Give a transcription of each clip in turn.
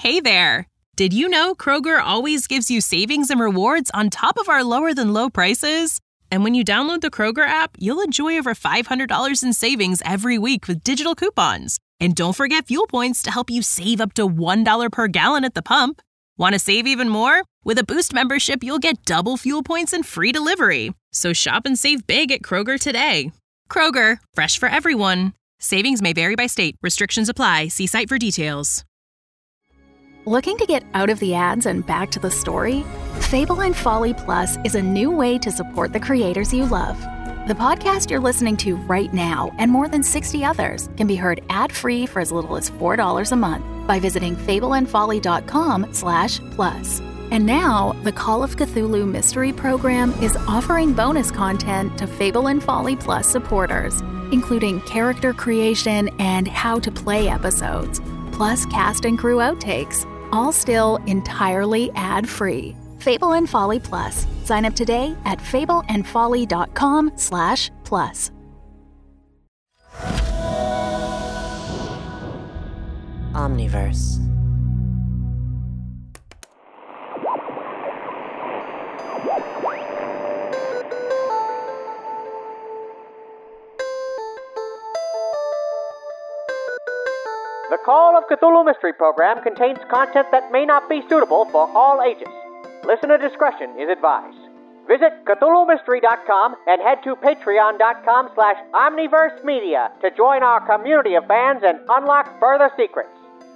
Hey there! Did you know Kroger always gives you savings and rewards on top of our lower-than-low prices? And when you download the Kroger app, you'll enjoy over $500 in savings every week with digital coupons. And don't forget fuel points to help you save up to $1 per gallon at the pump. Want to save even more? With a Boost membership, you'll get double fuel points and free delivery. So shop and save big at Kroger today. Kroger, fresh for everyone. Savings may vary by state. Restrictions apply. See site for details. Looking to get out of the ads and back to the story? Fable and Folly Plus is a new way to support the creators you love. The podcast you're listening to right now and more than 60 others can be heard ad-free for as little as $4 a month by visiting fableandfolly.com/plus. And now, the Call of Cthulhu Mystery Program is offering bonus content to Fable and Folly Plus supporters, including character creation and how-to-play episodes, plus cast and crew outtakes, all still entirely ad-free. Fable and Folly Plus. Sign up today at fableandfolly.com/plus. Omniverse. The Call of Cthulhu Mystery Program contains content that may not be suitable for all ages. Listener discretion is advised. Visit CthulhuMystery.com and head to Patreon.com/Omniverse Media to join our community of fans and unlock further secrets.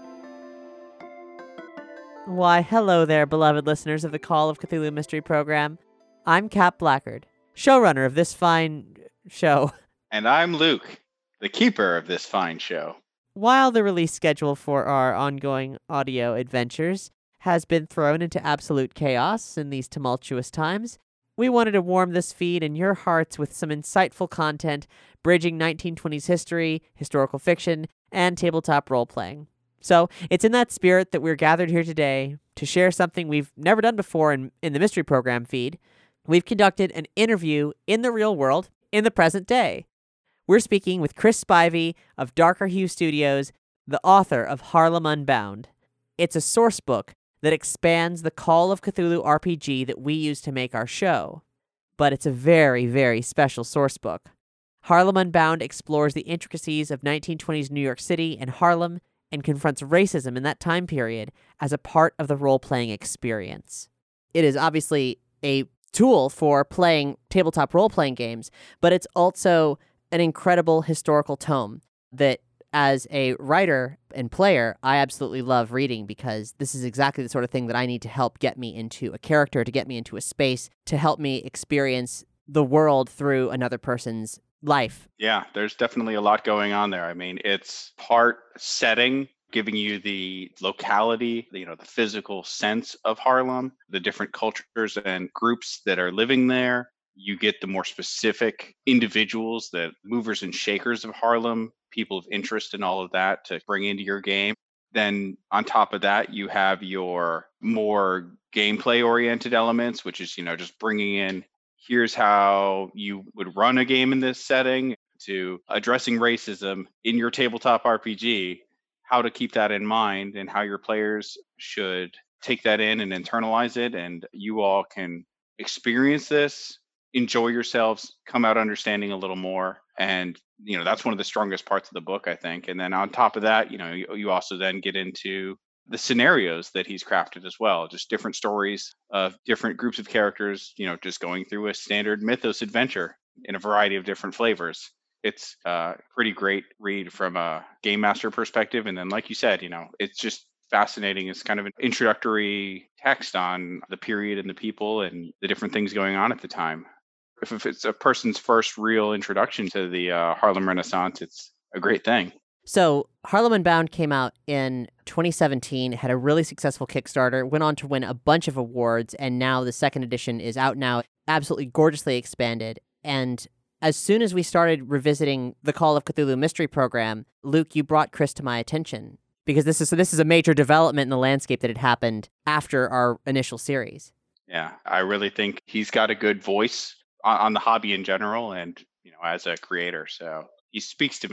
Why, hello there, beloved listeners of the Call of Cthulhu Mystery Program. I'm Cap Blackard, showrunner of this fine show. And I'm Luke, the keeper of this fine show. While the release schedule for our ongoing audio adventures has been thrown into absolute chaos in these tumultuous times, we wanted to warm this feed and your hearts with some insightful content bridging 1920s history, historical fiction, and tabletop role-playing. So it's in that spirit that we're gathered here today to share something we've never done before in the Mystery Program feed. We've conducted an interview in the real world in the present day. We're speaking with Chris Spivey of Darker Hue Studios, the author of Harlem Unbound. It's a source book that expands the Call of Cthulhu RPG that we use to make our show. But it's a very, very special source book. Harlem Unbound explores the intricacies of 1920s New York City and Harlem and confronts racism in that time period as a part of the role-playing experience. It is obviously a tool for playing tabletop role-playing games, but it's also an incredible historical tome that, as a writer and player, I absolutely love reading because this is exactly the sort of thing that I need to help get me into a character, to get me into a space, to help me experience the world through another person's life. Yeah, there's definitely a lot going on there. I mean, it's part setting, giving you the locality, the physical sense of Harlem, the different cultures and groups that are living there. You get the more specific individuals, the movers and shakers of Harlem, people of interest in all of that to bring into your game. Then on top of that, you have your more gameplay-oriented elements, which is, just bringing in, here's how you would run a game in this setting, to addressing racism in your tabletop RPG, how to keep that in mind and how your players should take that in and internalize it. And you all can experience this, enjoy yourselves, come out understanding a little more. And, that's one of the strongest parts of the book, I think. And then on top of that, you also then get into the scenarios that he's crafted as well, just different stories of different groups of characters, just going through a standard mythos adventure in a variety of different flavors. It's a pretty great read from a game master perspective. And then, like you said, it's just fascinating. It's kind of an introductory text on the period and the people and the different things going on at the time. If it's a person's first real introduction to the Harlem Renaissance, it's a great thing. So Harlem Unbound came out in 2017, had a really successful Kickstarter, went on to win a bunch of awards, and now the second edition is out now, absolutely gorgeously expanded. And as soon as we started revisiting the Call of Cthulhu Mystery Program, Luke, you brought Chris to my attention, because this is a major development in the landscape that had happened after our initial series. Yeah, I really think he's got a good voice on the hobby in general and, as a creator. So he speaks to me.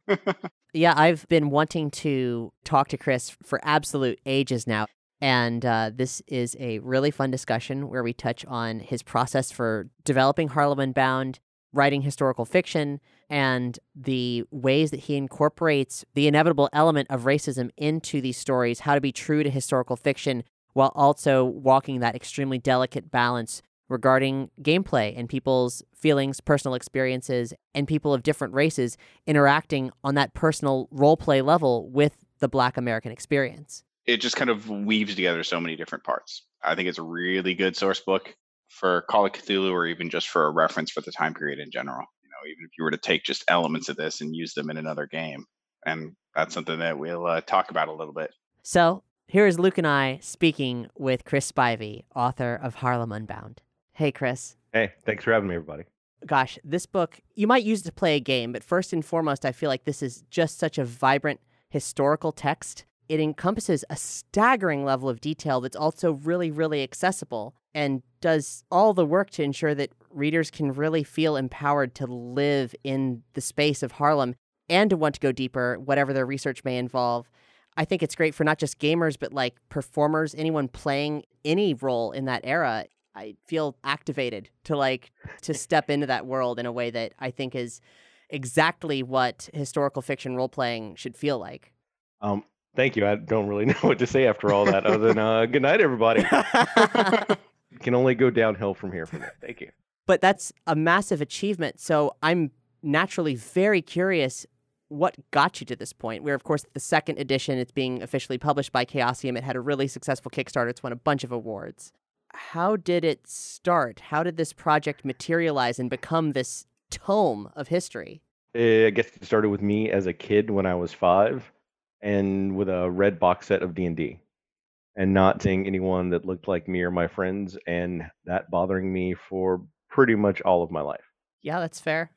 Yeah, I've been wanting to talk to Chris for absolute ages now. And this is a really fun discussion where we touch on his process for developing Harlem Unbound, writing historical fiction, and the ways that he incorporates the inevitable element of racism into these stories, how to be true to historical fiction while also walking that extremely delicate balance regarding gameplay and people's feelings, personal experiences, and people of different races interacting on that personal role-play level with the Black American experience. It just kind of weaves together so many different parts. I think it's a really good source book for Call of Cthulhu, or even just for a reference for the time period in general. Even if you were to take just elements of this and use them in another game. And that's something that we'll talk about a little bit. So here is Luke and I speaking with Chris Spivey, author of Harlem Unbound. Hey, Chris. Hey, thanks for having me, everybody. Gosh, this book, you might use it to play a game, but first and foremost, I feel like this is just such a vibrant historical text. It encompasses a staggering level of detail that's also really, really accessible and does all the work to ensure that readers can really feel empowered to live in the space of Harlem and to want to go deeper, whatever their research may involve. I think it's great for not just gamers, but like performers, anyone playing any role in that era. I feel activated to step into that world in a way that I think is exactly what historical fiction role-playing should feel like. Thank you. I don't really know what to say after all that other than good night, everybody. Can only go downhill from here for me. Thank you. But that's a massive achievement. So I'm naturally very curious what got you to this point, where, of course, the second edition, it's being officially published by Chaosium. It had a really successful Kickstarter. It's won a bunch of awards. How did it start? How did this project materialize and become this tome of history? I guess it started with me as a kid when I was 5 and with a red box set of D&D and not seeing anyone that looked like me or my friends, and that bothering me for pretty much all of my life. Yeah, that's fair.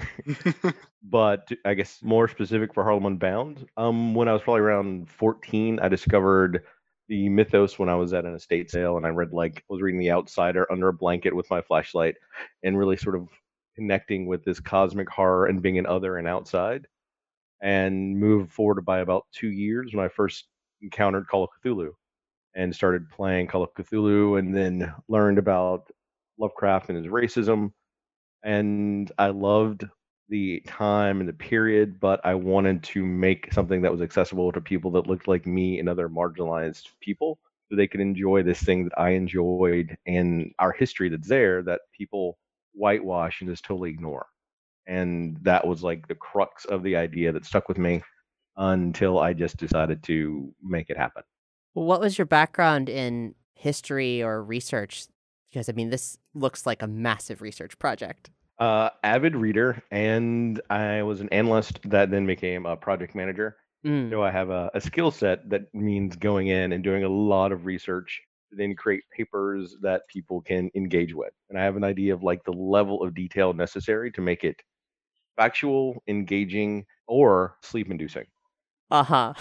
But I guess more specific for Harlem Unbound, when I was probably around 14, I discovered the mythos when I was at an estate sale, and I was reading The Outsider under a blanket with my flashlight and really sort of connecting with this cosmic horror and being an other and outside, and moved forward by about 2 years when I first encountered Call of Cthulhu and started playing Call of Cthulhu, and then learned about Lovecraft and his racism. And I loved the time and the period, but I wanted to make something that was accessible to people that looked like me and other marginalized people, so they could enjoy this thing that I enjoyed and our history that's there that people whitewash and just totally ignore. And that was like the crux of the idea that stuck with me until I just decided to make it happen. Well, what was your background in history or research? Because, I mean, this looks like a massive research project. Avid reader, and I was an analyst that then became a project manager. So I have a skill set that means going in and doing a lot of research to then create papers that people can engage with. And I have an idea of like the level of detail necessary to make it factual, engaging, or sleep-inducing. Uh-huh.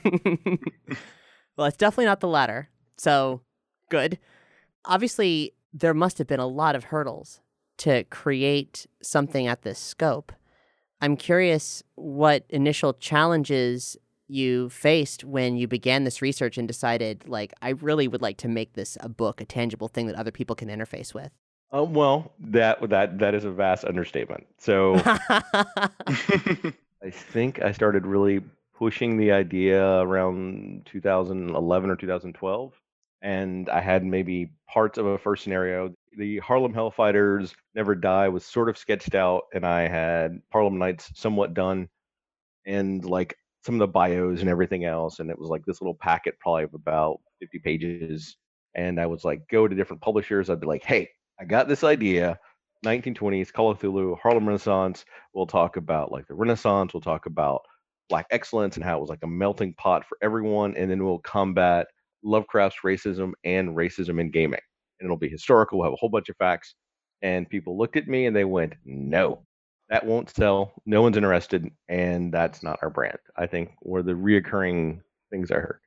Well, it's definitely not the latter. So, good. Obviously, there must have been a lot of hurdles to create something at this scope. I'm curious what initial challenges you faced when you began this research and decided, like, I really would like to make this a book, a tangible thing that other people can interface with. Well, that is a vast understatement. So I think I started really pushing the idea around 2011 or 2012. And I had maybe parts of a first scenario. The Harlem Hellfighters Never Die was sort of sketched out, and I had Harlem Nights somewhat done, and like some of the bios and everything else. And it was like this little packet, probably of about 50 pages. And I was like, go to different publishers. I'd be like, hey, I got this idea. 1920s, Call of Cthulhu, Harlem Renaissance. We'll talk about like the Renaissance. We'll talk about Black excellence and how it was like a melting pot for everyone. And then we'll combat Lovecraft's racism and racism in gaming. And it'll be historical. We'll have a whole bunch of facts. And people looked at me and they went, no, that won't sell. No one's interested. And that's not our brand. I think were the reoccurring things I heard.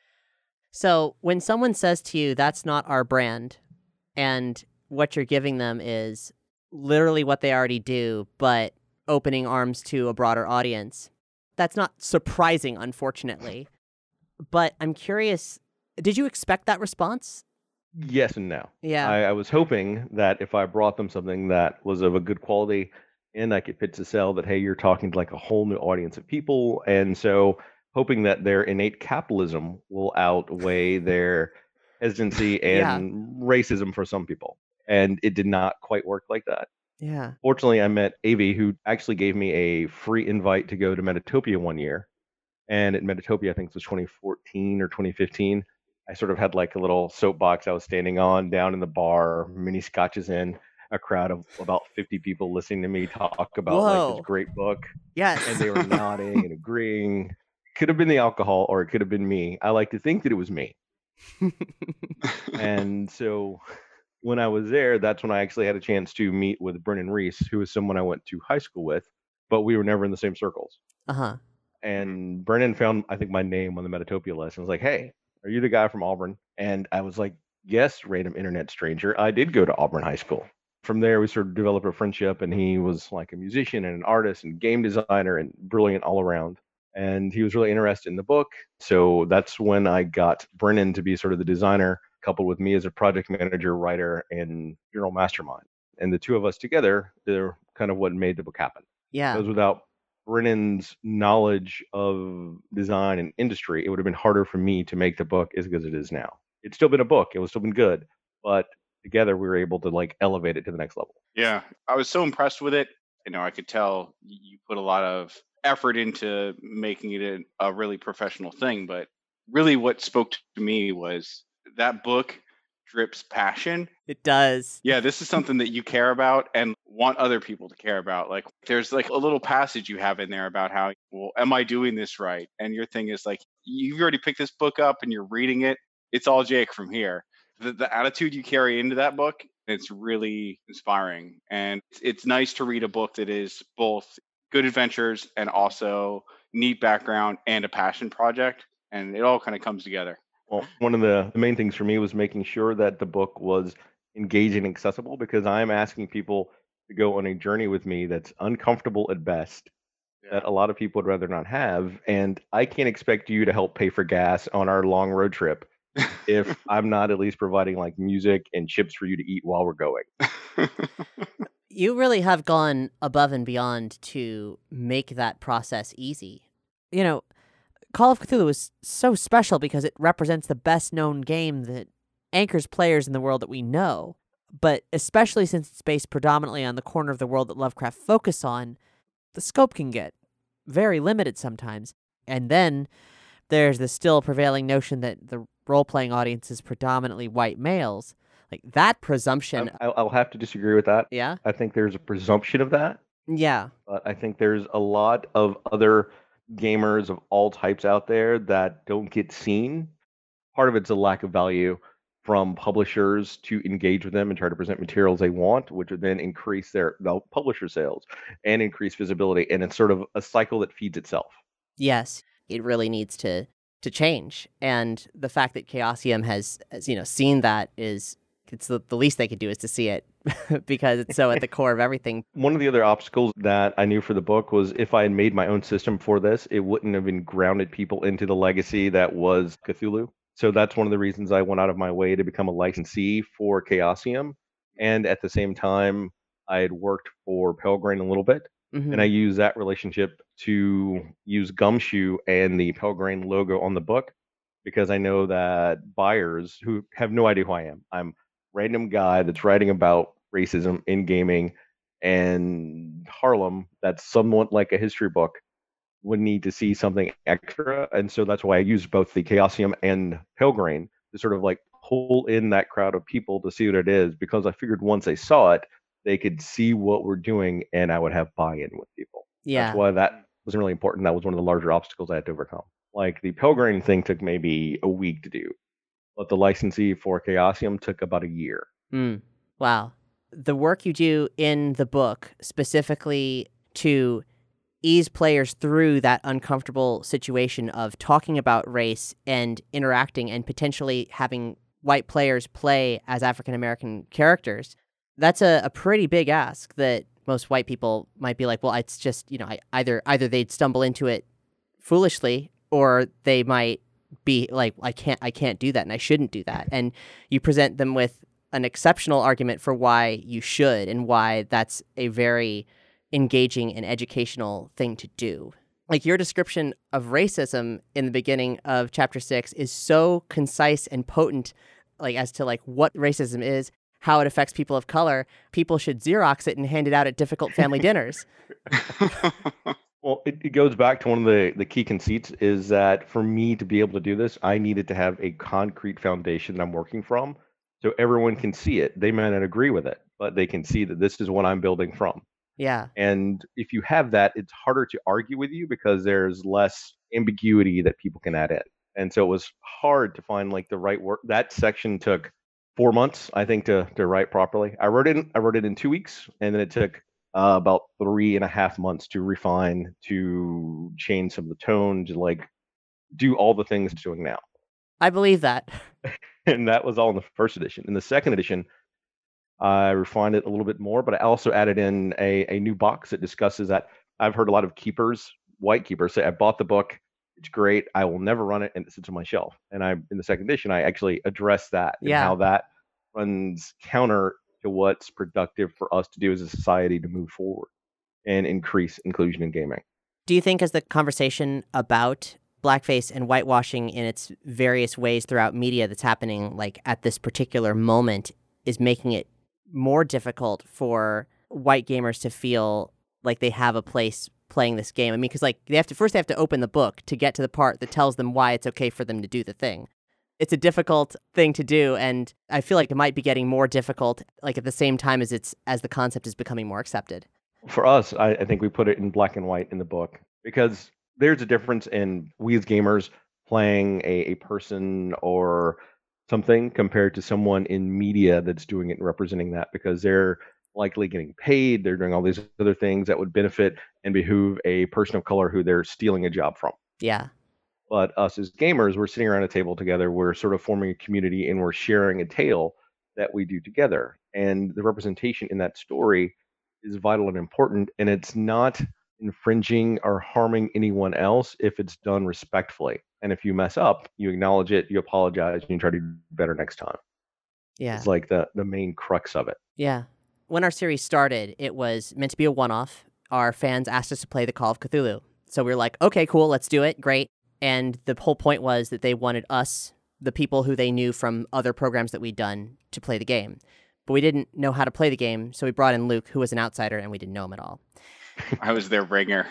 So when someone says to you, that's not our brand, and what you're giving them is literally what they already do, but opening arms to a broader audience, That's not surprising, unfortunately. But I'm curious, did you expect that response? Yes and no. Yeah. I was hoping that if I brought them something that was of a good quality and I could pitch to sell, that, hey, you're talking to like a whole new audience of people. And so hoping that their innate capitalism will outweigh their hesitancy Yeah. and racism for some people. And it did not quite work like that. Yeah. Fortunately, I met Avi, who actually gave me a free invite to go to Metatopia one year. And at Metatopia, I think it was 2014 or 2015, I sort of had like a little soapbox I was standing on down in the bar, mini scotches in, a crowd of about 50 people listening to me talk about like Whoa. this great book. Yes. And they were nodding and agreeing. Could have been the alcohol or it could have been me. I like to think that it was me. And so when I was there, that's when I actually had a chance to meet with Brennan Reese, who was someone I went to high school with, but we were never in the same circles. Uh-huh. And Brennan found, I think, my name on the Metatopia list and was like, hey, are you the guy from Auburn? And I was like, yes, random internet stranger. I did go to Auburn High School. From there, we sort of developed a friendship, and he was like a musician and an artist and game designer and brilliant all around. And he was really interested in the book. So that's when I got Brennan to be sort of the designer, coupled with me as a project manager, writer, and general mastermind. And the two of us together, they're kind of what made the book happen. Yeah. Because without Brennan's knowledge of design and industry, it would have been harder for me to make the book as good as it is now. It's still been a book. It would still been good. But together we were able to like elevate it to the next level. Yeah, I was so impressed with it. I could tell you put a lot of effort into making it a really professional thing. But really what spoke to me was that book drips passion. It does. Yeah, this is something that you care about and want other people to care about. Like there's like a little passage you have in there about how, well, am I doing this right? And your thing is like, you've already picked this book up and you're reading it. It's all Jake from here. The attitude you carry into that book, it's really inspiring. And it's nice to read a book that is both good adventures and also neat background and a passion project. And it all kind of comes together. Well, one of the main things for me was making sure that the book was engaging and accessible, because I'm asking people to go on a journey with me that's uncomfortable at best, that a lot of people would rather not have. And I can't expect you to help pay for gas on our long road trip if I'm not at least providing like music and chips for you to eat while we're going. You really have gone above and beyond to make that process easy. Call of Cthulhu is so special because it represents the best known game that anchors players in the world that we know. But especially since it's based predominantly on the corner of the world that Lovecraft focused on, the scope can get very limited sometimes. And then there's the still prevailing notion that the role-playing audience is predominantly white males. Like that presumption. I'll have to disagree with that. Yeah? I think there's a presumption of that. Yeah. But I think there's a lot of other gamers of all types out there that don't get seen. Part of it's a lack of value from publishers to engage with them and try to present materials they want, which would then increase their publisher sales and increase visibility. And it's sort of a cycle that feeds itself. Yes, it really needs to change. And the fact that Chaosium has seen that it's the least they could do is to see it because it's so at the core of everything. One of the other obstacles that I knew for the book was if I had made my own system for this, it wouldn't have been grounded people into the legacy that was Cthulhu. So that's one of the reasons I went out of my way to become a licensee for Chaosium. And at the same time, I had worked for Pelgrane a little bit. Mm-hmm. And I used that relationship to use Gumshoe and the Pelgrane logo on the book, because I know that buyers who have no idea who I am, I'm a random guy that's writing about racism in gaming and Harlem, that's somewhat like a history book, would need to see something extra. And so that's why I used both the Chaosium and Pelgrane to sort of like pull in that crowd of people to see what it is, because I figured once they saw it, they could see what we're doing and I would have buy-in with people. Yeah. That's why that was really important. That was one of the larger obstacles I had to overcome. Like the Pelgrane thing took maybe a week to do, but the licensee for Chaosium took about a year. Wow. The work you do in the book specifically to ease players through that uncomfortable situation of talking about race and interacting and potentially having white players play as African-American characters, that's a pretty big ask that most white people might be like, well, it's just, either they'd stumble into it foolishly, or they might be like, I can't do that and I shouldn't do that. And you present them with an exceptional argument for why you should and why that's a very engaging and educational thing to do. Like your description of racism in the beginning of chapter 6 is so concise and potent, like as to like what racism is, how it affects people of color. People should Xerox it and hand it out at difficult family dinners. Well, it goes back to one of the key conceits is that for me to be able to do this, I needed to have a concrete foundation that I'm working from so everyone can see it. They may not agree with it, but they can see that this is what I'm building from. Yeah. And if you have that, it's harder to argue with you because there's less ambiguity that people can add in. And so it was hard to find like the right word. That section took 4 months, I think, to write properly. I wrote it in 2 weeks, and then it took about 3.5 months to refine, to change some of the tone, to like do all the things it's doing now. I believe that. And that was all in the first edition. In the second edition, I refined it a little bit more, but I also added in a new box that discusses that. I've heard a lot of keepers, white keepers, say, I bought the book, it's great, I will never run it, and it sits on my shelf. And in the second edition, I actually address that and how that runs counter to what's productive for us to do as a society to move forward and increase inclusion in gaming. Do you think as the conversation about blackface and whitewashing in its various ways throughout media that's happening like at this particular moment is making it more difficult for white gamers to feel like they have a place playing this game? I mean, because like they have to open the book to get to the part that tells them why it's okay for them to do the thing. It's a difficult thing to do, and I feel like it might be getting more difficult like at the same time as the concept is becoming more accepted. For us, I think we put it in black and white in the book because there's a difference in we as gamers playing a person or something compared to someone in media that's doing it and representing that, because they're likely getting paid, they're doing all these other things that would benefit and behoove a person of color who they're stealing a job from. Yeah. But us as gamers, we're sitting around a table together, we're sort of forming a community, and we're sharing a tale that we do together. And the representation in that story is vital and important, and it's not infringing or harming anyone else if it's done respectfully. And if you mess up, you acknowledge it, you apologize, and you try to do better next time. Yeah. It's like the main crux of it. Yeah. When our series started, it was meant to be a one-off. Our fans asked us to play the Call of Cthulhu. So we were like, okay, cool, let's do it, great. And the whole point was that they wanted us, the people who they knew from other programs that we'd done, to play the game. But we didn't know how to play the game, so we brought in Luke, who was an outsider, and we didn't know him at all. I was their ringer.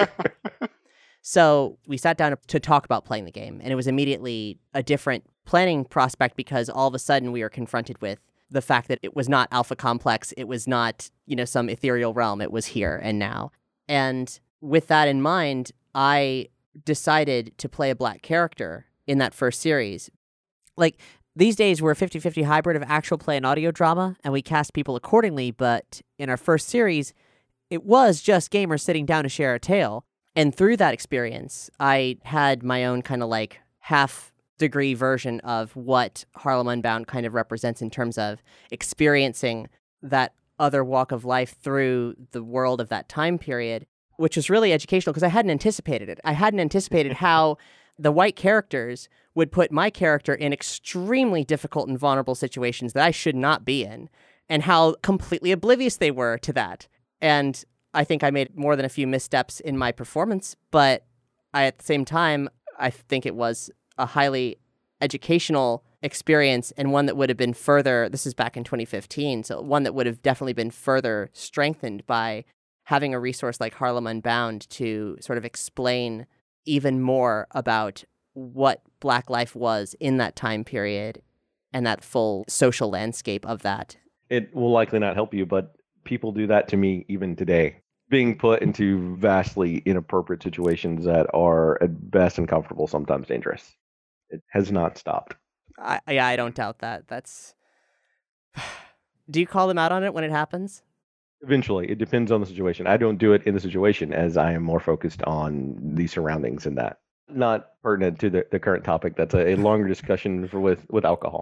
So we sat down to talk about playing the game, and it was immediately a different planning prospect because all of a sudden we were confronted with the fact that it was not Alpha Complex, it was not, some ethereal realm, it was here and now. And with that in mind, I decided to play a black character in that first series. Like, these days we're a 50-50 hybrid of actual play and audio drama, and we cast people accordingly, but in our first series, it was just gamers sitting down to share a tale. And through that experience, I had my own kind of like half-degree version of what Harlem Unbound kind of represents in terms of experiencing that other walk of life through the world of that time period, which was really educational because I hadn't anticipated it. I hadn't anticipated how the white characters would put my character in extremely difficult and vulnerable situations that I should not be in, and how completely oblivious they were to that. And I think I made more than a few missteps in my performance, but at the same time, I think it was a highly educational experience and one that would have been further, this is back in 2015, so one that would have definitely been further strengthened by having a resource like Harlem Unbound to sort of explain even more about what Black life was in that time period and that full social landscape of that. It will likely not help you, but people do that to me even today, being put into vastly inappropriate situations that are at best uncomfortable, sometimes dangerous. It has not stopped. I don't doubt that. That's. Do you call them out on it when it happens? Eventually. It depends on the situation. I don't do it in the situation as I am more focused on the surroundings and that. Not pertinent to the current topic. That's a longer discussion with alcohol.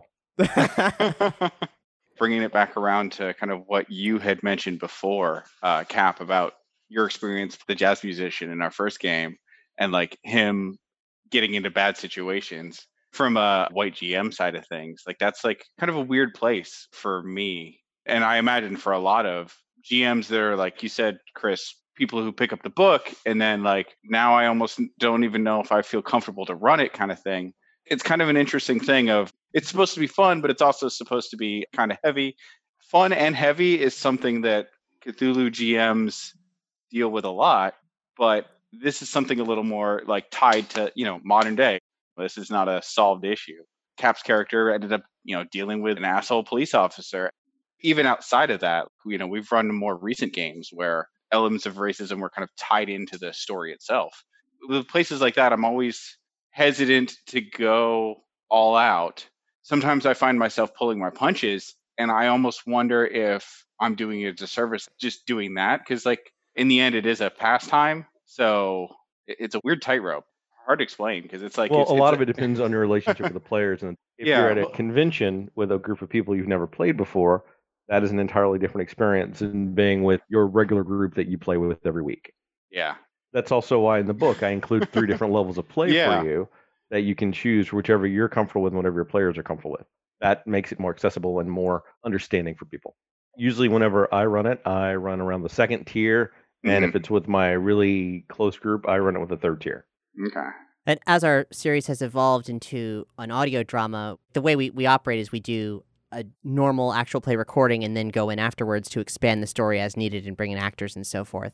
Bringing it back around to kind of what you had mentioned before, Cap, about your experience with the jazz musician in our first game, and like him getting into bad situations from a white GM side of things. Like that's like kind of a weird place for me. And I imagine for a lot of GMs that are like you said, Chris, people who pick up the book and then like now I almost don't even know if I feel comfortable to run it kind of thing. It's kind of an interesting thing of it's supposed to be fun, but it's also supposed to be kind of heavy. Fun and heavy is something that Cthulhu GMs deal with a lot, but this is something a little more like tied to, modern day. This is not a solved issue. Cap's character ended up, dealing with an asshole police officer. Even outside of that, we've run more recent games where elements of racism were kind of tied into the story itself. With places like that, I'm always hesitant to go all out. Sometimes I find myself pulling my punches, and I almost wonder if I'm doing a disservice just doing that, because like in the end, it is a pastime. So it's a weird tightrope. Hard to explain because it's like Well, it's, a it's lot of it depends on your relationship with the players, and if you're at a well, convention with a group of people you've never played before, that is an entirely different experience than being with your regular group that you play with every week. yeah, That's also why in the book I include 3 different levels of play Yeah. for you that you can choose whichever you're comfortable with and whatever your players are comfortable with. That makes it more accessible and more understanding for people. Usually, whenever I run it, I run around the 2nd tier, and if it's with my really close group, I run it with the 3rd tier. Okay. And as our series has evolved into an audio drama, the way we operate is we do a normal actual play recording and then go in afterwards to expand the story as needed and bring in actors and so forth.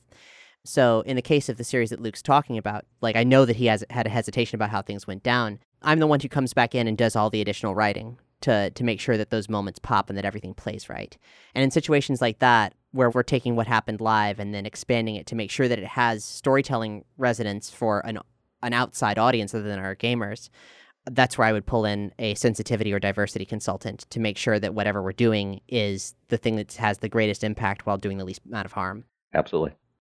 So in the case of the series that Luke's talking about, like I know that he has had a hesitation about how things went down. I'm the one who comes back in and does all the additional writing to make sure that those moments pop and that everything plays right. And in situations like that, where we're taking what happened live and then expanding it to make sure that it has storytelling resonance for an outside audience other than our gamers, that's where I would pull in a sensitivity or diversity consultant to make sure that whatever we're doing is the thing that has the greatest impact while doing the least amount of harm. Absolutely.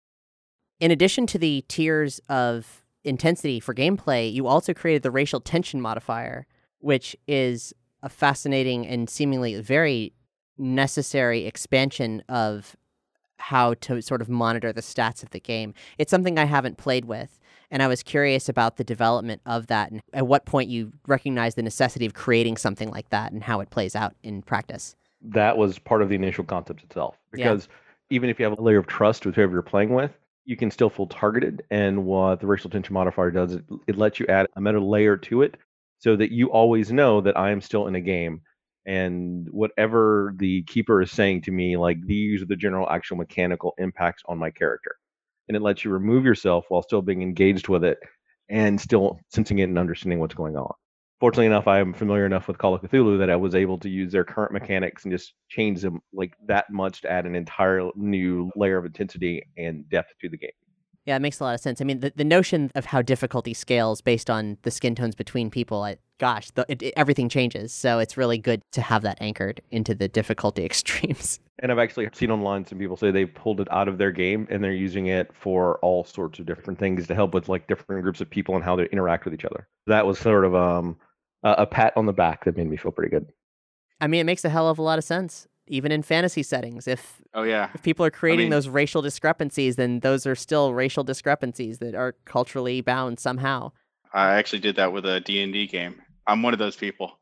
In addition to the tiers of intensity for gameplay, you also created the racial tension modifier, which is a fascinating and seemingly very necessary expansion of how to sort of monitor the stats of the game. It's something I haven't played with, and I was curious about the development of that and at what point you recognize the necessity of creating something like that and how it plays out in practice. That was part of the initial concept itself. Yeah. Because even if you have a layer of trust with whoever you're playing with, you can still feel targeted. And what the racial tension modifier does, it lets you add a meta layer to it so that you always know that I am still in a game. And whatever the keeper is saying to me, like these are the general actual mechanical impacts on my character. And it lets you remove yourself while still being engaged with it and still sensing it and understanding what's going on. Fortunately enough, I am familiar enough with Call of Cthulhu that I was able to use their current mechanics and just change them like that much to add an entire new layer of intensity and depth to the game. Yeah, it makes a lot of sense. I mean, the notion of how difficulty scales based on the skin tones between people, everything changes. So it's really good to have that anchored into the difficulty extremes. And I've actually seen online some people say they pulled it out of their game and they're using it for all sorts of different things to help with like different groups of people and how they interact with each other. That was sort of a pat on the back that made me feel pretty good. I mean, it makes a hell of a lot of sense. Even in fantasy settings, if people are creating those racial discrepancies, then those are still racial discrepancies that are culturally bound somehow. I actually did that with a D&D game. I'm one of those people.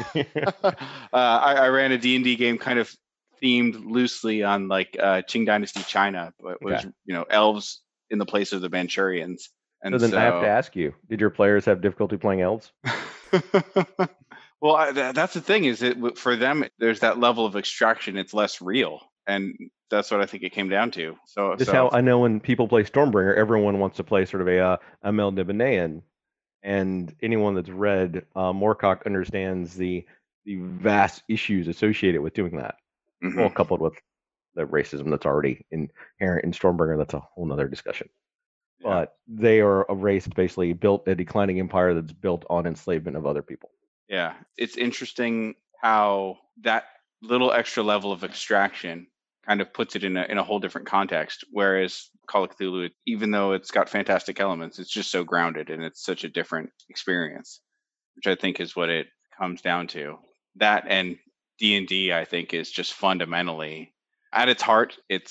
I ran a D&D game kind of themed loosely on like Qing Dynasty China, but it was elves in the place of the Manchurians. And so then I have to ask you, did your players have difficulty playing elves? Well, that's the thing is that for them, there's that level of extraction. It's less real. And that's what I think it came down to. So how I know when people play Stormbringer, everyone wants to play sort of a Melnibonéan. And anyone that's read Moorcock understands the vast issues associated with doing that. Mm-hmm. Well, coupled with the racism that's already inherent in Stormbringer, that's a whole nother discussion. Yeah. But they are a race that basically built a declining empire that's built on enslavement of other people. Yeah, it's interesting how that little extra level of extraction kind of puts it in a whole different context. Whereas Call of Cthulhu, even though it's got fantastic elements, it's just so grounded and it's such a different experience, which I think is what it comes down to. That and D&D, I think, is just fundamentally, at its heart, it's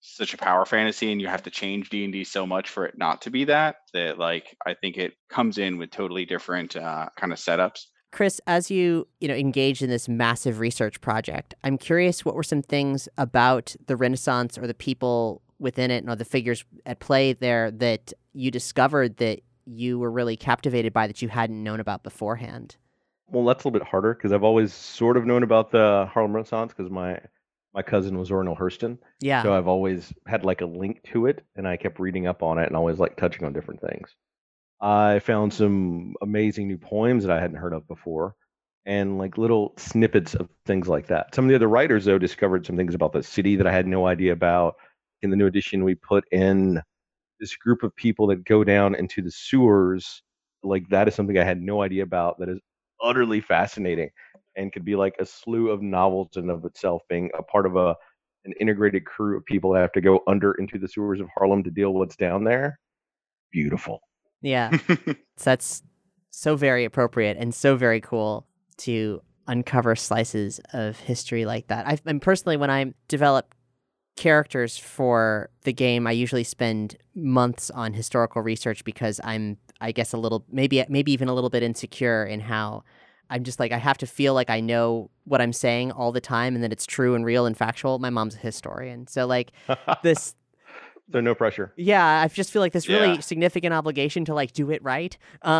such a power fantasy, and you have to change D&D so much for it not to be that like I think it comes in with totally different kind of setups. Chris, as you engaged in this massive research project, I'm curious, what were some things about the Renaissance or the people within it or the figures at play there that you discovered that you were really captivated by that you hadn't known about beforehand? Well, that's a little bit harder because I've always sort of known about the Harlem Renaissance because my cousin was Zora Neale Hurston. Yeah. So I've always had like a link to it, and I kept reading up on it and always like touching on different things. I found some amazing new poems that I hadn't heard of before, and like little snippets of things like that. Some of the other writers, though, discovered some things about the city that I had no idea about. In the new edition, we put in this group of people that go down into the sewers. Like, that is something I had no idea about. That is utterly fascinating and could be like a slew of novels in and of itself, being a part of an integrated crew of people that have to go under into the sewers of Harlem to deal with what's down there. Beautiful. Yeah. So that's so very appropriate and so very cool to uncover slices of history like that. And personally, when I develop characters for the game, I usually spend months on historical research because I'm, I guess, a little, maybe even a little bit insecure in how I'm just like, I have to feel like I know what I'm saying all the time and that it's true and real and factual. My mom's a historian. So like this... So no pressure. Yeah, I just feel like this really significant obligation to like do it right.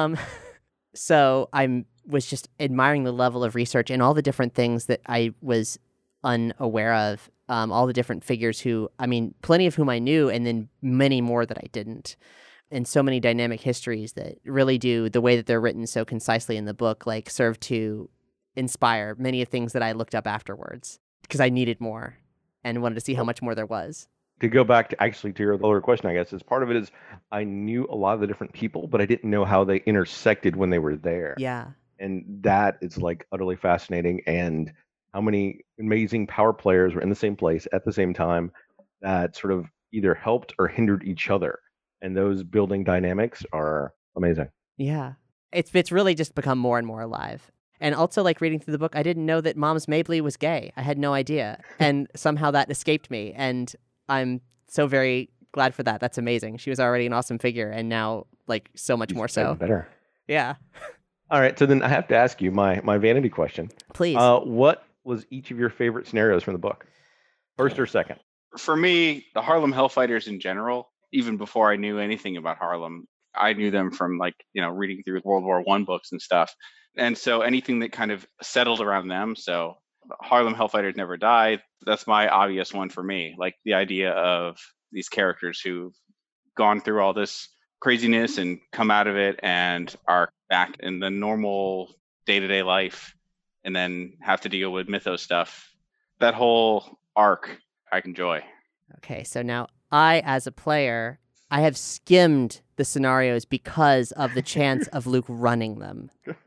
So I was just admiring the level of research and all the different things that I was unaware of, all the different figures who, I mean, plenty of whom I knew, and then many more that I didn't. And so many dynamic histories that really do, the way that they're written so concisely in the book, like serve to inspire many of things that I looked up afterwards because I needed more and wanted to see how much more there was. To go back to your other question, I guess, is part of it is I knew a lot of the different people, but I didn't know how they intersected when they were there. Yeah. And that is like utterly fascinating. And how many amazing power players were in the same place at the same time that sort of either helped or hindered each other. And those building dynamics are amazing. Yeah. It's really just become more and more alive. And also, like, reading through the book, I didn't know that Moms Mabley was gay. I had no idea. And somehow that escaped me. And I'm so very glad for that. That's amazing. She was already an awesome figure, and now, like, so much more so. Better. Yeah. All right. So then I have to ask you my vanity question. Please. What was each of your favorite scenarios from the book? First or second? For me, the Harlem Hellfighters in general, even before I knew anything about Harlem, I knew them from reading through World War I books and stuff. And so anything that kind of settled around them. So Harlem Hellfighters Never Die, that's my obvious one for me. Like the idea of these characters who've gone through all this craziness and come out of it and are back in the normal day-to-day life and then have to deal with mythos stuff. That whole arc I enjoy. Okay, so now I, as a player, I have skimmed the scenarios because of the chance of Luke running them.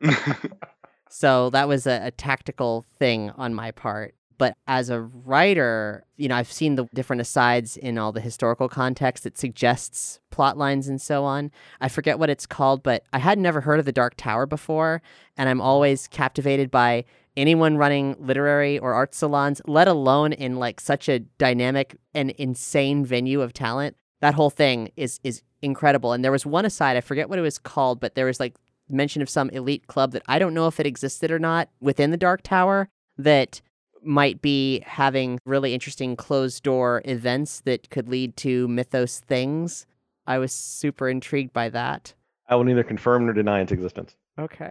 So that was a tactical thing on my part. But as a writer, I've seen the different asides in all the historical context that suggests plot lines and so on. I forget what it's called, but I had never heard of the Dark Tower before, and I'm always captivated by anyone running literary or art salons, let alone in like such a dynamic and insane venue of talent. That whole thing is incredible. And there was one aside, I forget what it was called, but there was like mention of some elite club that I don't know if it existed or not within the Dark Tower that might be having really interesting closed door events that could lead to mythos things. I was super intrigued by that. I will neither confirm nor deny its existence. Okay.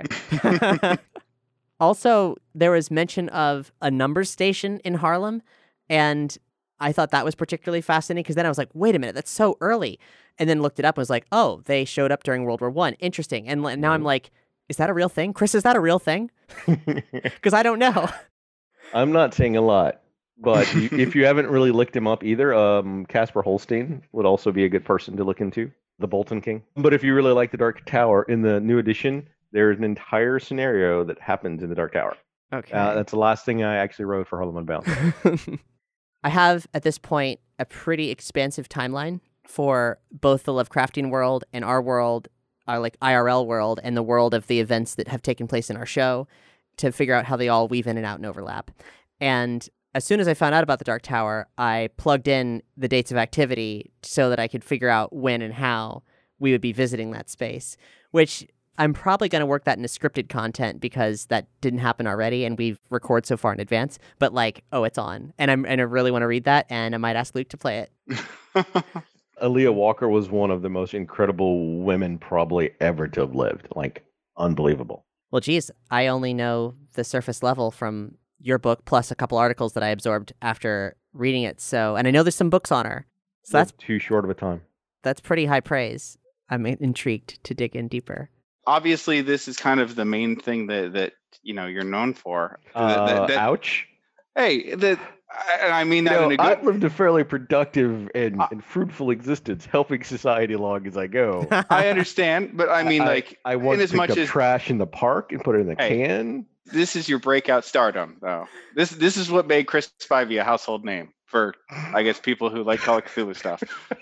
Also, there was mention of a numbers station in Harlem, and I thought that was particularly fascinating because then I was like, wait a minute, that's so early. And then looked it up and was like, oh, they showed up during World War I. Interesting. And now I'm like, is that a real thing? Chris, is that a real thing? Because I don't know. I'm not saying a lot, but if you haven't really looked him up either, Casper Holstein would also be a good person to look into, the Bolton King. But if you really like the Dark Tower, in the new edition, there's an entire scenario that happens in the Dark Tower. Okay. That's the last thing I actually wrote for Harlem Unbound. I have, at this point, a pretty expansive timeline for both the Lovecraftian world and our world, our like IRL world, and the world of the events that have taken place in our show to figure out how they all weave in and out and overlap. And as soon as I found out about the Dark Tower, I plugged in the dates of activity so that I could figure out when and how we would be visiting that space, which I'm probably going to work that into scripted content because that didn't happen already and we've recorded so far in advance. But like, oh, it's on. And I really want to read that, and I might ask Luke to play it. Aaliyah Walker was one of the most incredible women probably ever to have lived. Like, unbelievable. Well, geez, I only know the surface level from your book plus a couple articles that I absorbed after reading it. So, and I know there's some books on her. So that's too short of a time. That's pretty high praise. I'm intrigued to dig in deeper. Obviously, this is kind of the main thing that you're known for. Ouch. Hey, I mean that in a good... I've lived a fairly productive and fruitful existence, helping society along as I go. I understand, but I mean, I once picked up trash in the park and put it in the can. This is your breakout stardom, though. This is what made Chris Spivey a household name for, I guess, people who like Call of Cthulhu stuff.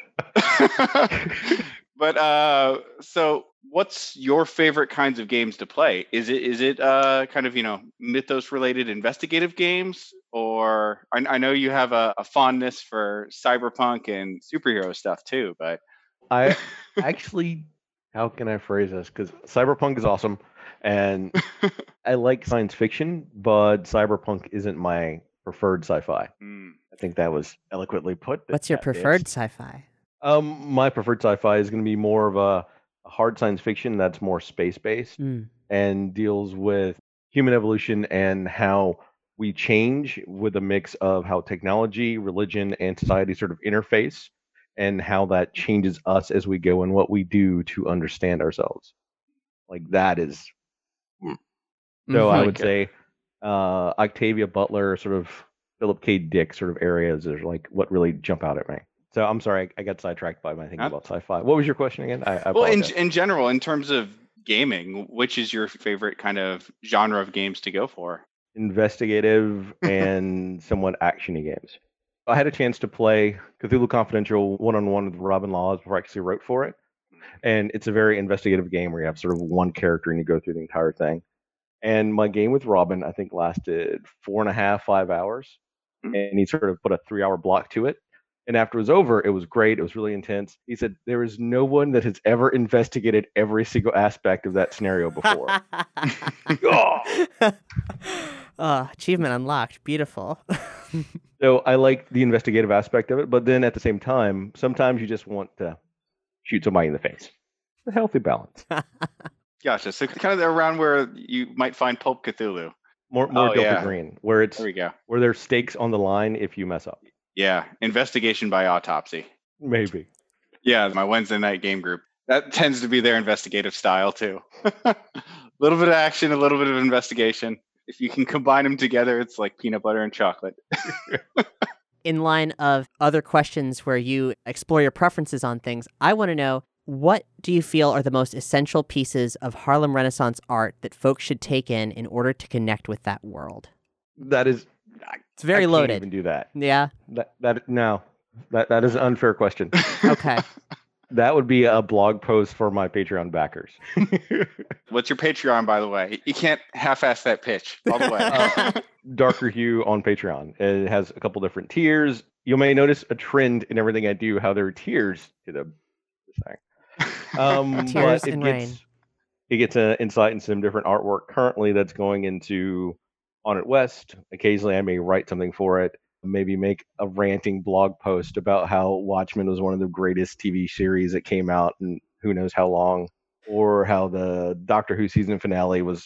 But so what's your favorite kinds of games to play? Is it kind of mythos related investigative games, or I know you have a fondness for cyberpunk and superhero stuff too, but I actually, how can I phrase this? Because cyberpunk is awesome, and I like science fiction, but cyberpunk isn't my preferred sci-fi. I think that was eloquently put. What's your preferred sci-fi? My preferred sci-fi is going to be more of a hard science fiction that's more space-based and deals with human evolution and how we change with a mix of how technology, religion, and society sort of interface, and how that changes us as we go and what we do to understand ourselves. Like that is... So I would say Octavia Butler, sort of Philip K. Dick sort of areas are like what really jump out at me. So I'm sorry, I got sidetracked by my thinking about sci-fi. What was your question again? I well, in general, in terms of gaming, which is your favorite kind of genre of games to go for? Investigative and somewhat actiony games. I had a chance to play Cthulhu Confidential one-on-one with Robin Laws before I actually wrote for it. And it's a very investigative game where you have sort of one character and you go through the entire thing. And my game with Robin, I think, lasted 4.5, 5 hours. And he sort of put a 3-hour block to it. And after it was over, it was great. It was really intense. He said, there is no one that has ever investigated every single aspect of that scenario before. Achievement unlocked. Beautiful. So I like the investigative aspect of it. But then at the same time, sometimes you just want to shoot somebody in the face. A healthy balance. Gotcha. So kind of around where you might find Pulp Cthulhu. More Delta Green, where it's there we go. Where there's stakes on the line if you mess up. Yeah, investigation by autopsy. Maybe. Yeah, my Wednesday night game group. That tends to be their investigative style too. A little bit of action, a little bit of investigation. If you can combine them together, it's like peanut butter and chocolate. In line of other questions where you explore your preferences on things, I want to know, what do you feel are the most essential pieces of Harlem Renaissance art that folks should take in order to connect with that world? That is... It's very loaded. I can't even do that. Yeah? That is an unfair question. Okay. That would be a blog post for my Patreon backers. What's your Patreon, by the way? You can't half-ass that pitch all the way. Darker Hue on Patreon. It has a couple different tiers. You may notice a trend in everything I do, how there are tiers to the thing. Tears and rain. It gets an insight into some different artwork currently that's going into On It West. Occasionally I may write something for it, maybe make a ranting blog post about how Watchmen was one of the greatest TV series that came out in who knows how long, or how the Doctor Who season finale was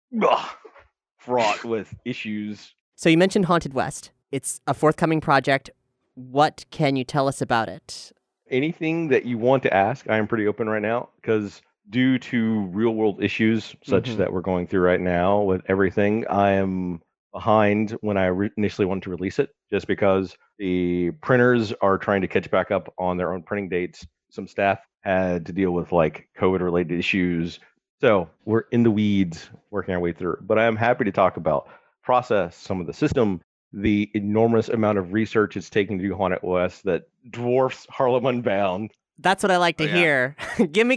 fraught with issues. So you mentioned Haunted West. It's a forthcoming project. What can you tell us about it? Anything that you want to ask, I am pretty open right now, because due to real world issues such that we're going through right now with everything, I am behind when I initially wanted to release it, just because the printers are trying to catch back up on their own printing dates. Some staff had to deal with like COVID related issues. So we're in the weeds working our way through. But I am happy to talk about process, some of the system, the enormous amount of research it's taking to do Haunted West that dwarfs Harlem Unbound. That's what I like to hear. Gimme.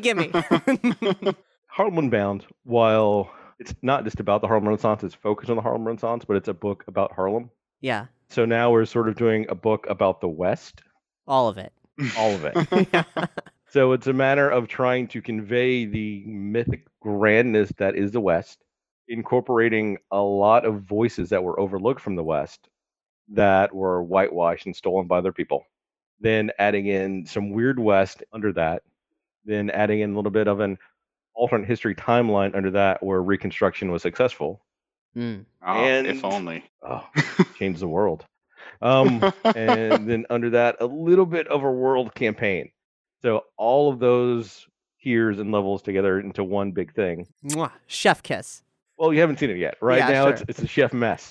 Harlem Unbound, while it's not just about the Harlem Renaissance, it's focused on the Harlem Renaissance, but it's a book about Harlem. Yeah. So now we're sort of doing a book about the West, All of it. all of it. So it's a matter of trying to convey the mythic grandness that is the West, incorporating a lot of voices that were overlooked from the West that were whitewashed and stolen by other people. Then adding in some weird West under that, then adding in a little bit of an alternate history timeline under that where Reconstruction was successful. Mm. Oh, And- if only. Oh, change the world. And then under that, a little bit of a world campaign. So all of those tiers and levels together into one big thing. Mwah. Chef kiss. Well, you haven't seen it yet. Right Yeah, now, sure. it's a chef mess.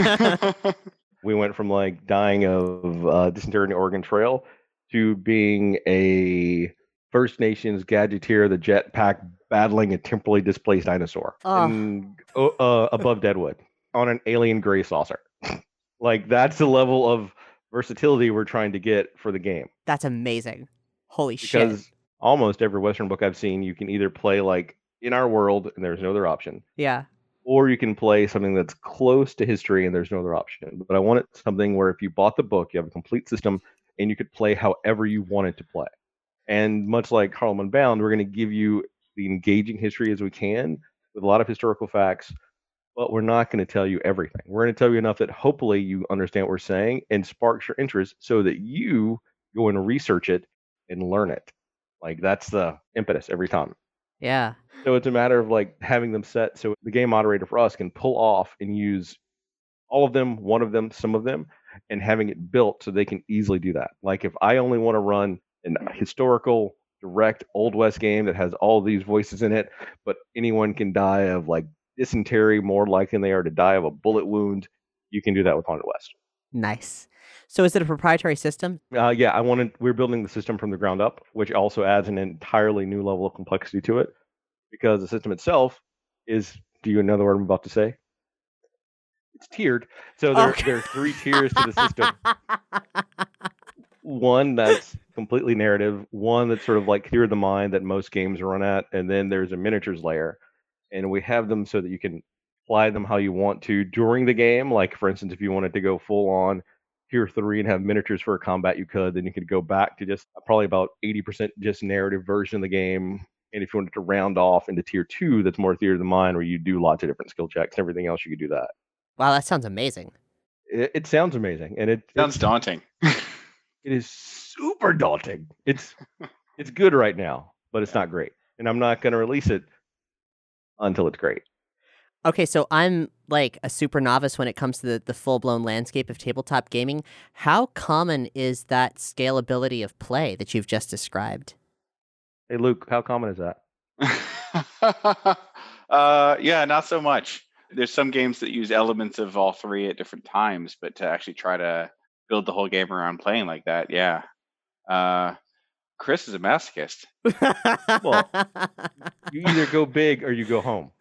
We went from like dying of dysentery in the Oregon Trail to being a First Nations gadgeteer, the jetpack battling a temporally displaced dinosaur Oh. and, above Deadwood on an alien gray saucer. Like that's the level of versatility we're trying to get for the game. That's amazing. Holy shit. Because almost every Western book I've seen, you can either play like in our world and there's no other option, Yeah. or you can play something that's close to history and there's no other option. But I wanted something where if you bought the book, you have a complete system and you could play however you wanted to play. And much like Harlem Unbound, we're going to give you the engaging history as we can with a lot of historical facts, but we're not going to tell you everything. We're going to tell you enough that hopefully you understand what we're saying and sparks your interest so that you go and research it and learn it. Like that's the impetus every time. Yeah. So it's a matter of like having them set so the game moderator for us can pull off and use all of them, one of them, some of them, and having it built so they can easily do that. Like if I only want to run an historical, direct Old West game that has all these voices in it, but anyone can die of like dysentery more likely than they are to die of a bullet wound, you can do that with Haunted West. Nice. So is it a proprietary system? Yeah, we're building the system from the ground up, which also adds an entirely new level of complexity to it because the system itself is, do you know the word I'm about to say? It's tiered. So there are 3 tiers to the system. One that's completely narrative, one that's sort of like Theater of the Mind that most games run at, and then there's a miniatures layer. And we have them so that you can apply them how you want to during the game. Like, for instance, if you wanted to go full on Tier 3 and have miniatures for a combat, you could. Then you could go back to just probably about 80% just narrative version of the game. And if you wanted to round off into Tier 2, that's more Theater of the Mind, where you do lots of different skill checks and everything else, you could do that. Wow, that sounds amazing. It sounds amazing. And it Sounds daunting. It is super daunting. It's good right now, but it's not great. And I'm not going to release it until it's great. Okay, so I'm like a super novice when it comes to the full-blown landscape of tabletop gaming. How common is that scalability of play that you've just described? Hey, Luke, how common is that? Yeah, not so much. There's some games that use elements of all 3 at different times, but to actually try to build the whole game around playing like that, yeah. Chris is a masochist. Well, you either go big or you go home.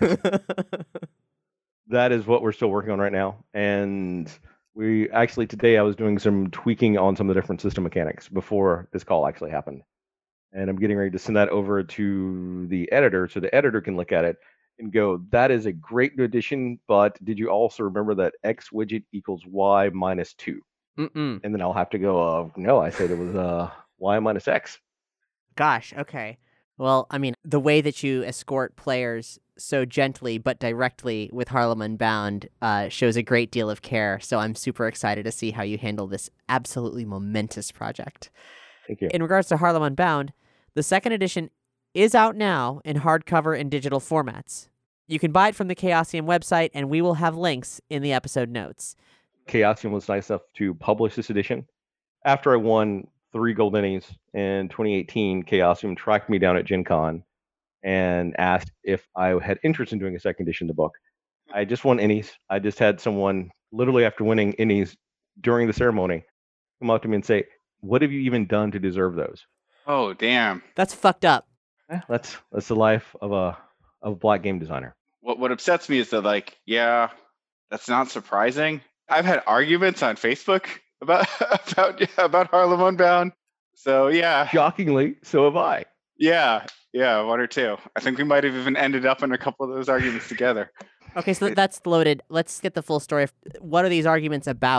That is what we're still working on right now. And we actually, today I was doing some tweaking on some of the different system mechanics before this call actually happened. And I'm getting ready to send that over to the editor so the editor can look at it and go, that is a great new addition, but did you also remember that X widget equals Y minus 2? Mm-mm. And then I'll have to go, no, I said it was Y minus X. Gosh, okay. Well, I mean, the way that you escort players so gently but directly with Harlem Unbound shows a great deal of care, so I'm super excited to see how you handle this absolutely momentous project. Thank you. In regards to Harlem Unbound, the second edition is out now in hardcover and digital formats. You can buy it from the Chaosium website, and we will have links in the episode notes. Chaosium was nice enough to publish this edition. After I won 3 gold innies in 2018, Chaosium tracked me down at Gen Con and asked if I had interest in doing a second edition of the book. I just won innies. I just had someone, literally after winning innies during the ceremony, come up to me and say, what have you even done to deserve those? Oh, damn. That's fucked up. That's the life of a black game designer. What upsets me is that, like, yeah, that's not surprising. I've had arguments on Facebook about Harlem Unbound. So yeah, Shockingly, so have I. yeah, 1 or 2. I think we might have even ended up in a couple of those arguments together. Okay, so that's loaded. Let's get the full story. What are these arguments about?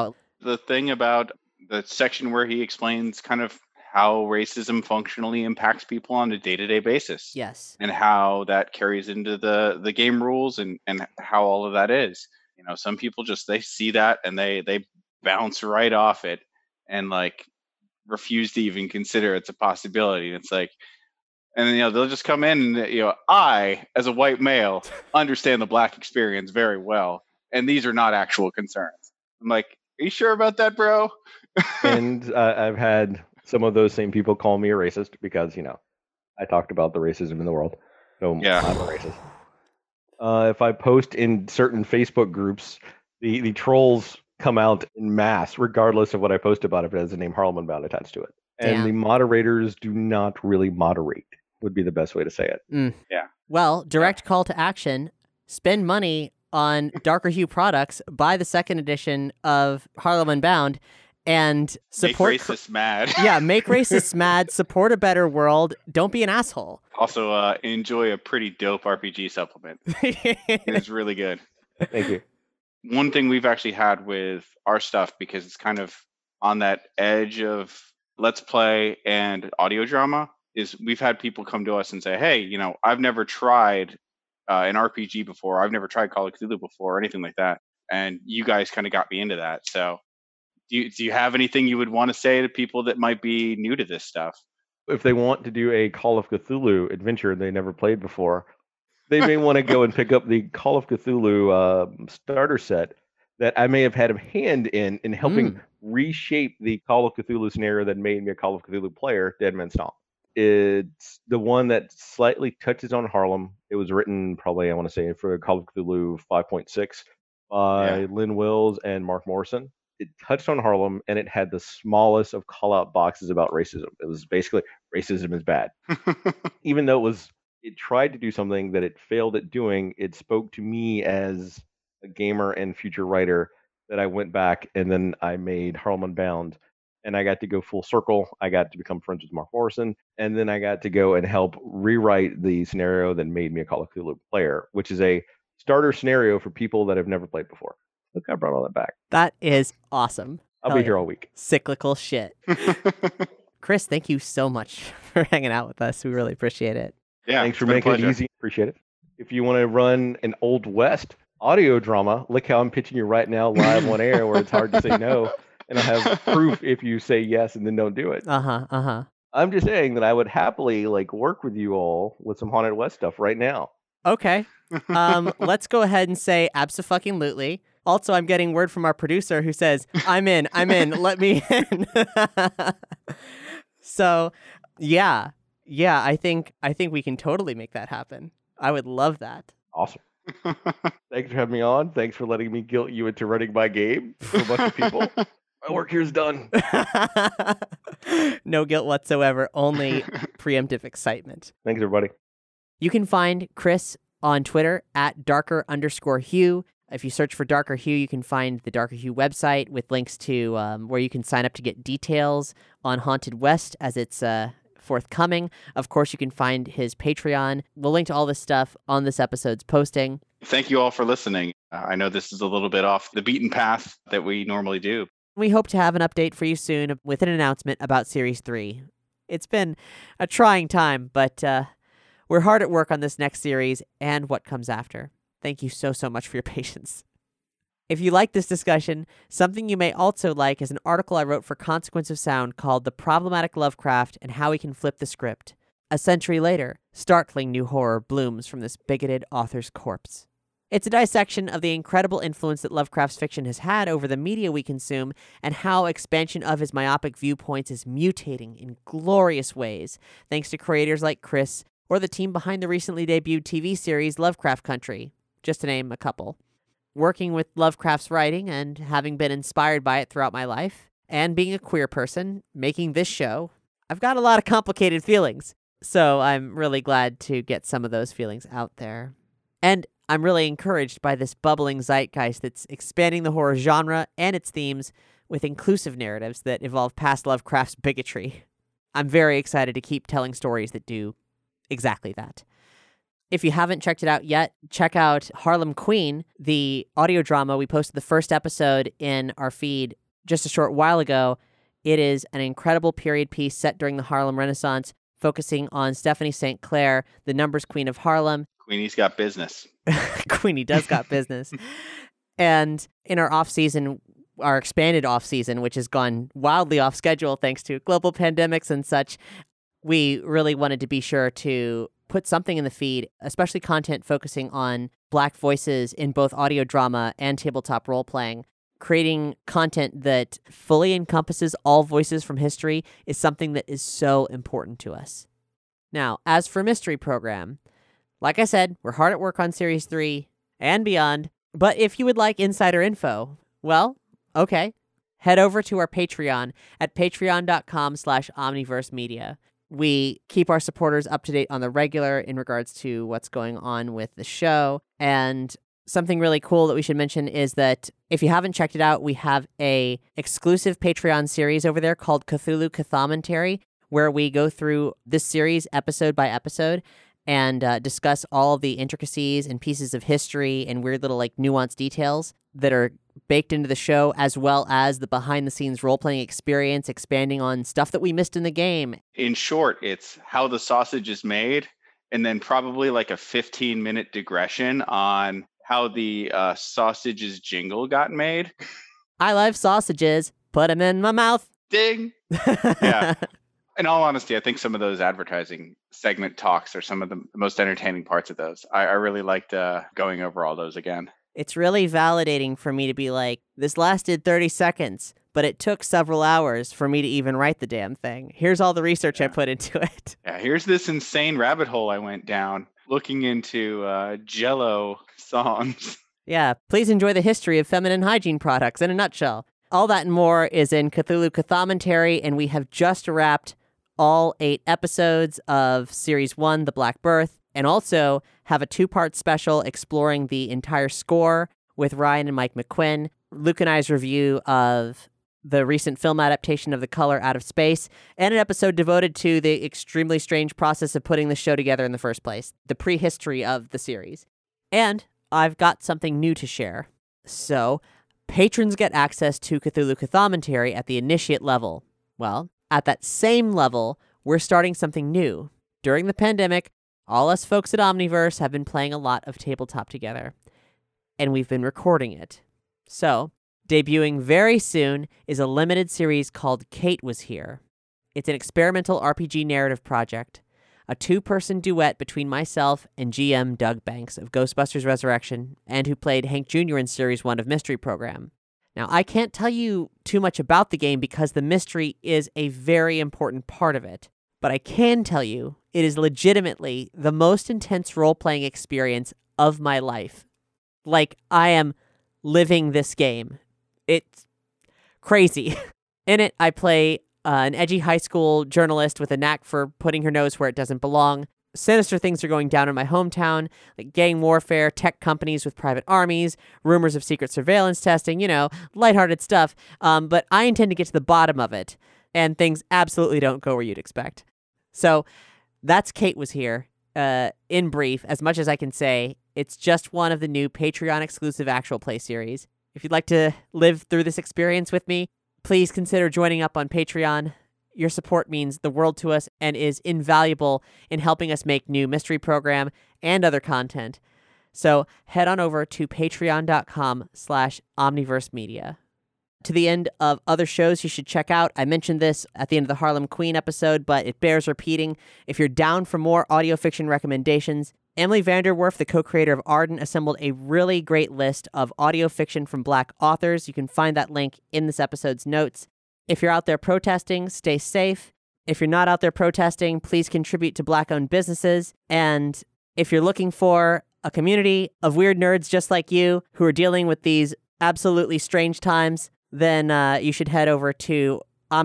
The thing about the section where he explains kind of how racism functionally impacts people on a day-to-day basis. Yes. And how that carries into the game rules and how all of that is. You know, some people just, they see that and they bounce right off it and like refuse to even consider it's a possibility. And it's like, and then, you know, they'll just come in and, you know, I, as a white male, understand the Black experience very well. And these are not actual concerns. I'm like, are you sure about that, bro? And I've had some of those same people call me a racist because, you know, I talked about the racism in the world. So Yeah. I'm a racist. If I post in certain Facebook groups, the trolls come out in mass, regardless of what I post about if it has the name Harlem Unbound attached to it. And Damn. the moderators do not really moderate, would be the best way to say it. Yeah. Well, direct call to action. Spend money on Darker Hue products. Buy the second edition of Harlem Unbound. And support Make racists mad. Yeah, make racists mad. Support a better world. Don't be an asshole. Also, enjoy a pretty dope RPG supplement. It's really good. Thank you. One thing we've actually had with our stuff, because it's kind of on that edge of Let's Play and audio drama, is we've had people come to us and say, hey, you know, I've never tried an RPG before. I've never tried Call of Cthulhu before or anything like that. And you guys kind of got me into that. So do you have anything you would want to say to people that might be new to this stuff? If they want to do a Call of Cthulhu adventure they never played before, they may want to go and pick up the Call of Cthulhu starter set that I may have had a hand in helping reshape the Call of Cthulhu scenario that made me a Call of Cthulhu player, Dead Man Stomp. It's the one that slightly touches on Harlem. It was written probably, I want to say, for Call of Cthulhu 5.6 by Lynn Wills and Mark Morrison. It touched on Harlem, and it had the smallest of call-out boxes about racism. It was basically, racism is bad. Even though it tried to do something that it failed at doing, it spoke to me as a gamer and future writer that I went back and then I made Harlem Unbound, and I got to go full circle. I got to become friends with Mark Morrison, and then I got to go and help rewrite the scenario that made me a Call of Cthulhu player, which is a starter scenario for people that have never played before. Look, I brought all that back. That is awesome. I'll be here all week. Cyclical shit. Chris, thank you so much for hanging out with us. We really appreciate it. Yeah, thanks for making it easy. Appreciate it. If you want to run an Old West audio drama, look how I'm pitching you right now live on air where it's hard to say no. And I have proof if you say yes and then don't do it. I'm just saying that I would happily work with you all with some Haunted West stuff right now. Okay. Let's go ahead and say abso-fucking-lutely. Also, I'm getting word from our producer who says, I'm in, let me in. So, yeah, I think we can totally make that happen. I would love that. Awesome. Thanks for having me on. Thanks for letting me guilt you into running my game for a bunch of people. My work here's done. No guilt whatsoever, only preemptive excitement. Thanks, everybody. You can find Chris on Twitter at darker_hue. If you search for Darker Hue, you can find the Darker Hue website with links to where you can sign up to get details on Haunted West as it's forthcoming. Of course, you can find his Patreon. We'll link to all this stuff on this episode's posting. Thank you all for listening. I know this is a little bit off the beaten path that we normally do. We hope to have an update for you soon with an announcement about Series 3. It's been a trying time, but we're hard at work on this next series and what comes after. Thank you so much for your patience. If you like this discussion, something you may also like is an article I wrote for Consequence of Sound called The Problematic Lovecraft and How We Can Flip the Script. A century later, startling new horror blooms from this bigoted author's corpse. It's a dissection of the incredible influence that Lovecraft's fiction has had over the media we consume and how expansion of his myopic viewpoints is mutating in glorious ways, thanks to creators like Chris or the team behind the recently debuted TV series Lovecraft Country, just to name a couple. Working with Lovecraft's writing and having been inspired by it throughout my life, and being a queer person, making this show, I've got a lot of complicated feelings. So I'm really glad to get some of those feelings out there. And I'm really encouraged by this bubbling zeitgeist that's expanding the horror genre and its themes with inclusive narratives that evolve past Lovecraft's bigotry. I'm very excited to keep telling stories that do exactly that. If you haven't checked it out yet, check out Harlem Queen, the audio drama. We posted the first episode in our feed just a short while ago. It is an incredible period piece set during the Harlem Renaissance, focusing on Stephanie St. Clair, the numbers queen of Harlem. Queenie's got business. Queenie does got business. And in our off-season, our expanded off-season, which has gone wildly off schedule thanks to global pandemics and such, we really wanted to be sure to put something in the feed, especially content focusing on Black voices in both audio drama and tabletop role-playing. Creating content that fully encompasses all voices from history is something that is so important to us. Now, as for Mystery Program, like I said, we're hard at work on Series 3 and beyond, but if you would like insider info, well, okay, head over to our Patreon at patreon.com/omniversemedia. We keep our supporters up to date on the regular in regards to what's going on with the show. And something really cool that we should mention is that if you haven't checked it out, we have a exclusive Patreon series over there called Cthulhu Cathomentary, where we go through this series episode by episode and discuss all of the intricacies and pieces of history and weird little nuanced details that are baked into the show, as well as the behind-the-scenes role-playing experience, expanding on stuff that we missed in the game. In short, it's how the sausage is made, and then probably like a 15-minute digression on how the sausages jingle got made. I love sausages. Put them in my mouth. Ding. Yeah. In all honesty, I think some of those advertising segment talks are some of the most entertaining parts of those. I really liked going over all those again. It's really validating for me to be like, this lasted 30 seconds, but it took several hours for me to even write the damn thing. Here's all the research I put into it. Yeah, here's this insane rabbit hole I went down looking into Jell-O songs. Yeah, please enjoy the history of feminine hygiene products in a nutshell. All that and more is in Cthulhu Cathomentary, and we have just wrapped all 8 episodes of Series 1, The Black Birth, and also have a 2-part special exploring the entire score with Ryan and Mike McQuinn, Luke and I's review of the recent film adaptation of The Color Out of Space, and an episode devoted to the extremely strange process of putting the show together in the first place, the prehistory of the series. And I've got something new to share. So, patrons get access to Cthulhu Cathomentary at the initiate level. Well, at that same level, we're starting something new. During the pandemic, all us folks at Omniverse have been playing a lot of tabletop together, and we've been recording it. So, debuting very soon is a limited series called Kate Was Here. It's an experimental RPG narrative project, a 2-person duet between myself and GM Doug Banks of Ghostbusters Resurrection, and who played Hank Jr. in Series 1 of Mystery Program. Now, I can't tell you too much about the game because the mystery is a very important part of it, but I can tell you it is legitimately the most intense role-playing experience of my life. Like, I am living this game. It's crazy. In it, I play an edgy high school journalist with a knack for putting her nose where it doesn't belong. Sinister things are going down in my hometown, like gang warfare, tech companies with private armies, rumors of secret surveillance testing, lighthearted stuff. But I intend to get to the bottom of it, and things absolutely don't go where you'd expect. So that's Kate Was Here. In brief, as much as I can say, it's just one of the new Patreon-exclusive actual play series. If you'd like to live through this experience with me, please consider joining up on Patreon. Your support means the world to us and is invaluable in helping us make new Mystery Program and other content. So head on over to patreon.com/omniversemedia. To the end of other shows you should check out. I mentioned this at the end of the Harlem Queen episode, but it bears repeating. If you're down for more audio fiction recommendations, Emily Vanderwerf, the co-creator of Arden, assembled a really great list of audio fiction from Black authors. You can find that link in this episode's notes. If you're out there protesting, stay safe. If you're not out there protesting, please contribute to Black-owned businesses. And if you're looking for a community of weird nerds just like you who are dealing with these absolutely strange times, then you should head over to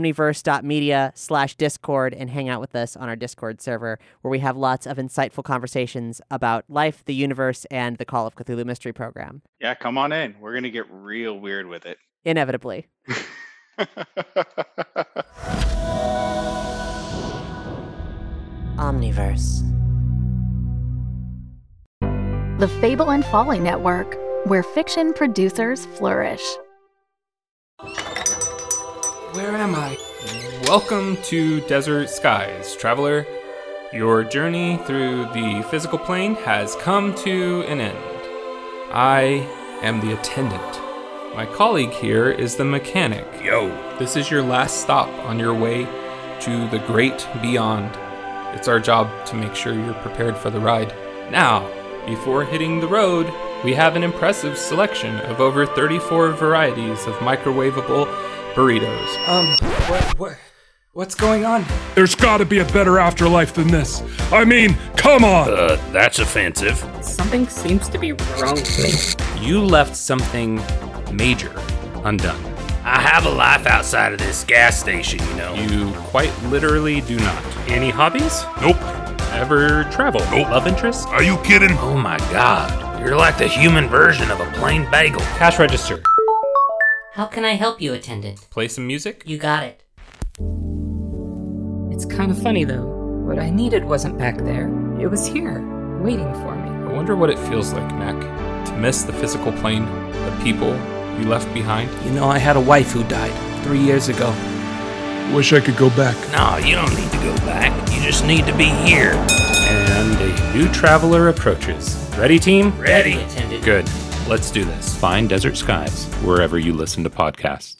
omniverse.media/Discord and hang out with us on our Discord server, where we have lots of insightful conversations about life, the universe, and the Call of Cthulhu Mystery Program. Yeah, come on in. We're going to get real weird with it. Inevitably. Omniverse. The Fable and Folly Network, where fiction producers flourish. Where am I? Welcome to Desert Skies, traveler. Your journey through the physical plane has come to an end. I am the attendant. My colleague here is the mechanic. Yo. This is your last stop on your way to the great beyond. It's our job to make sure you're prepared for the ride. Now, before hitting the road, we have an impressive selection of over 34 varieties of microwavable burritos. What's going on? There's gotta be a better afterlife than this. I mean, come on! That's offensive. Something seems to be wrong with me. You left something major undone. I have a life outside of this gas station, you know. You quite literally do not. Any hobbies? Nope. Ever travel? Nope. Love interest? Are you kidding? Oh my god. You're like the human version of a plain bagel. Cash register. How can I help you, attendant? Play some music? You got it. It's kind of funny, though. What I needed wasn't back there. It was here, waiting for me. I wonder what it feels like, Mac, to miss the physical plane, the people you left behind. You know, I had a wife who died 3 years ago. Wish I could go back. No, you don't need to go back. You just need to be here. And a new traveler approaches. Ready, team? Ready. Attendant. Good. Let's do this. Find Desert Skies wherever you listen to podcasts.